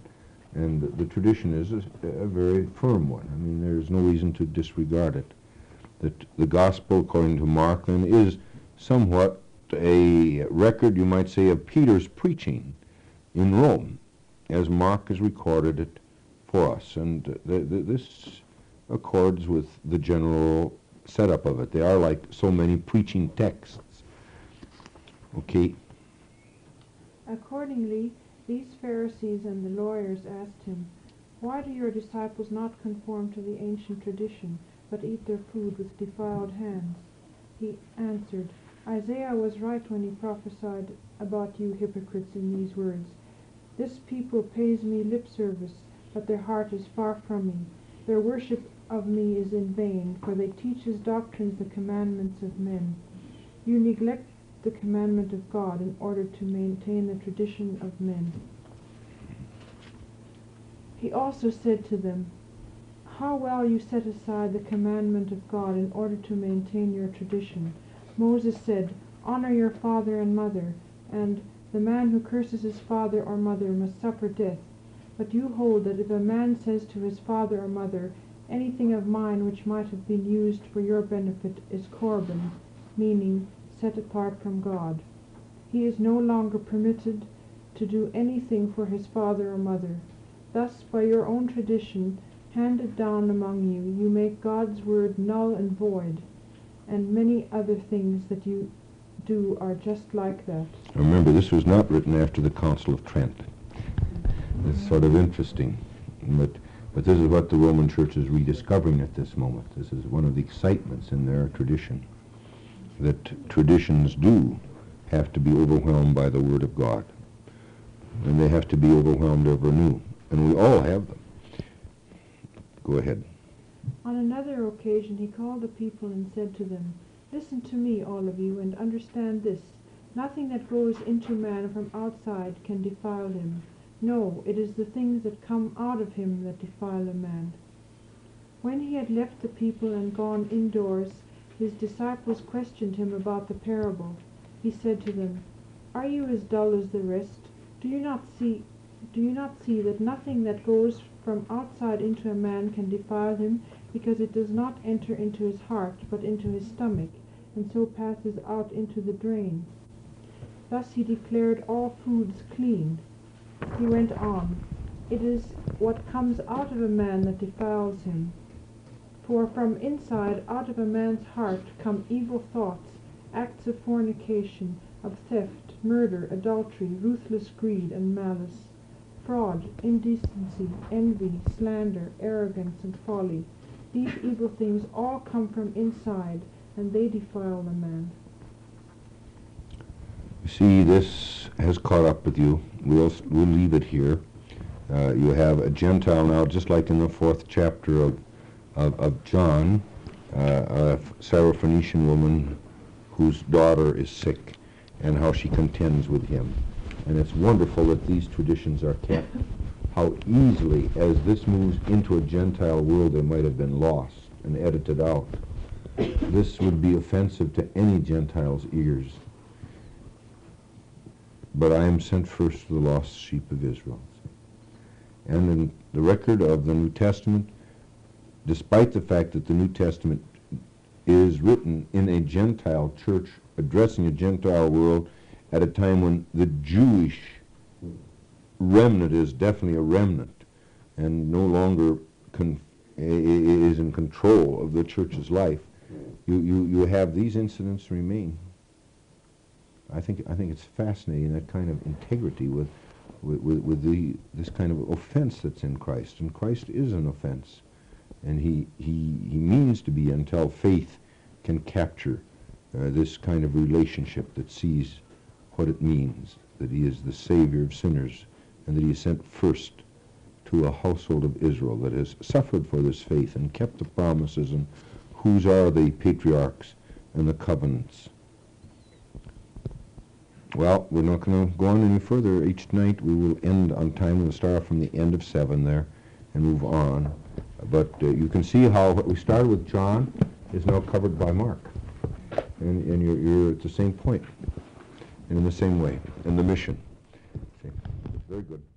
And the, the tradition is a, a very firm one. I mean, there's no reason to disregard it. That the gospel, according to Mark, then, is somewhat a record, you might say, of Peter's preaching in Rome, as Mark has recorded it for us. And uh, th th this accords with the general setup of it. They are like so many preaching texts. Okay.
Accordingly, these Pharisees and the lawyers asked him, "Why do your disciples not conform to the ancient tradition, but eat their food with defiled hands?" He answered, "Isaiah was right when he prophesied about you hypocrites in these words. This people pays me lip service, but their heart is far from me. Their worship of me is in vain, for they teach as doctrines the commandments of men. You neglect the commandment of God in order to maintain the tradition of men." He also said to them, "How well you set aside the commandment of God in order to maintain your tradition. Moses said, 'Honor your father and mother,' and 'The man who curses his father or mother must suffer death.' But you hold that if a man says to his father or mother, 'Anything of mine which might have been used for your benefit is Corban,' meaning set apart from God, he is no longer permitted to do anything for his father or mother. Thus, by your own tradition, handed down among you, you make God's word null and void, and many other things that you do are just like that."
Remember, this was not written after the Council of Trent. It's sort of interesting, but but this is what the Roman Church is rediscovering at this moment. This is one of the excitements in their tradition, that traditions do have to be overwhelmed by the Word of God, and they have to be overwhelmed ever anew, and we all have them. Go ahead.
On another occasion he called the people and said to them, "Listen to me, all of you, and understand this. Nothing that goes into man from outside can defile him. No, it is the things that come out of him that defile a man." When he had left the people and gone indoors, his disciples questioned him about the parable. He said to them, "Are you as dull as the rest? Do you not see, do you not see that nothing that goes from outside into a man can defile him, because it does not enter into his heart, but into his stomach, and so passes out into the drain?" Thus he declared all foods clean. He went on, "It is what comes out of a man that defiles him. For from inside, out of a man's heart, come evil thoughts, acts of fornication, of theft, murder, adultery, ruthless greed, and malice, fraud, indecency, envy, slander, arrogance, and folly. These evil things all come from inside, and they defile the man."
You see, this has caught up with you. We'll, we'll leave it here. Uh, you have a Gentile now, just like in the fourth chapter of, of, of John, uh, a Syrophoenician woman whose daughter is sick, and how she contends with him. And it's wonderful that these traditions are kept. How easily, as this moves into a Gentile world, they might have been lost and edited out. This would be offensive to any Gentile's ears. But I am sent first to the lost sheep of Israel. And in the record of the New Testament, despite the fact that the New Testament is written in a Gentile church, addressing a Gentile world at a time when the Jewish remnant is definitely a remnant and no longer con- is in control of the church's life, you, you, you have these incidents remain. I think I think it's fascinating, that kind of integrity with with, with, with the this kind of offense that's in Christ. And Christ is an offense, and he he he means to be until faith can capture uh, this kind of relationship that sees what it means, that he is the Savior of sinners, and that he is sent first to a household of Israel that has suffered for this faith and kept the promises, and whose are the patriarchs and the covenants. Well, we're not going to go on any further. Each night we will end on time. We'll start from the end of seven there and move on. But uh, you can see how what we started with John is now covered by Mark. And, and you're, you're at the same point and in the same way, in the mission. See? Very good.